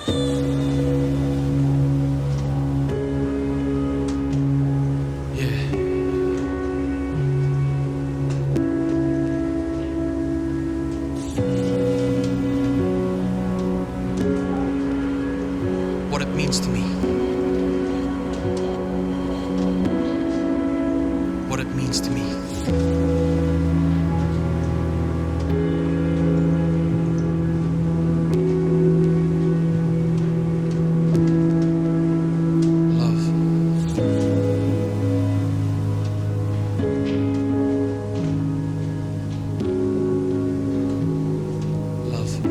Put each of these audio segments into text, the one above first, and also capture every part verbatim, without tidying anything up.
What it means to me. What it means to me. Love. Love.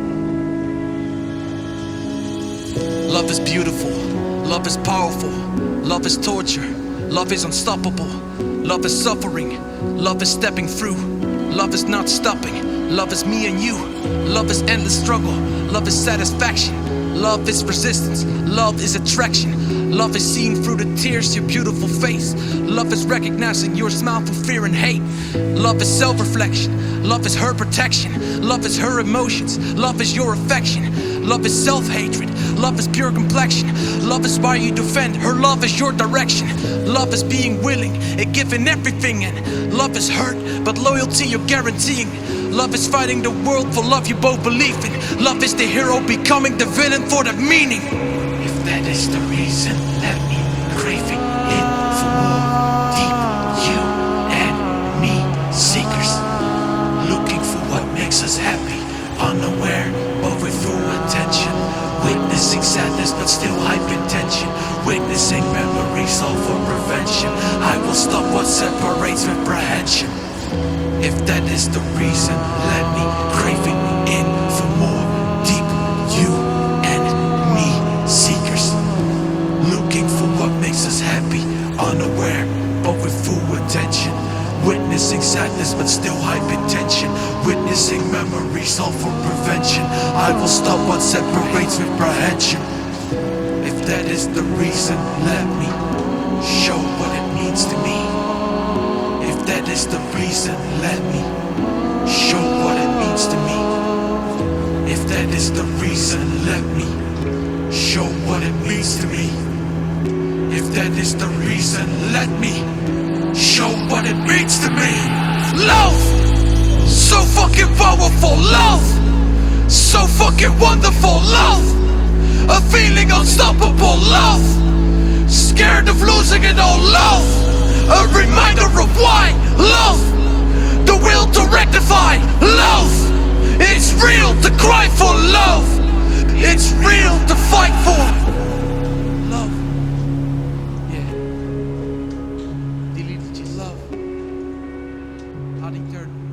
Love is beautiful. Love is powerful. Love is torture. Love is unstoppable. Love is suffering. Love is stepping through. Love is not stopping. Love is me and you. Love is endless struggle. Love is satisfaction. Love is resistance. Love is attraction. Love is seeing through the tears your beautiful face. Love is recognizing your smile for fear and hate. Love is self-reflection. Love is her protection. Love is her emotions. Love is your affection. Love is self-hatred. Love is pure complexion. Love is why you defend. Her love is your direction. Love is being willing and giving everything. And love is hurt, but loyalty you're guaranteeing. Love is fighting the world for love you both believe in. Love is the hero becoming the villain for the meaning. If that is the reason, let me craving it for more. Deep, you and me, seekers, looking for what makes us happy, unaware, but with full attention. Witnessing sadness, but still hype intention. Witnessing memories, all for prevention. I will stop what separates apprehension. If that is the reason, let me craving in for more. Deep, you and me, seekers, looking for what makes us happy, unaware, but with full attention. Witnessing sadness, but still hype intention. Witnessing memories, all for prevention. I will stop what separates apprehension. If that is the reason, let me show what it means to me. If that is the reason, let me show what it means to me. If that is the reason, let me show what it means to me. If that is the reason, let me show what it means to me. Love! So fucking powerful. Love! So fucking wonderful. Love! A feeling unstoppable. Love! Scared of losing it all. Love! A reminder of why. Love! The will to rectify. Love! It's real to cry for love. It's real to fight for love. Yeah. Delete just love. Adding third.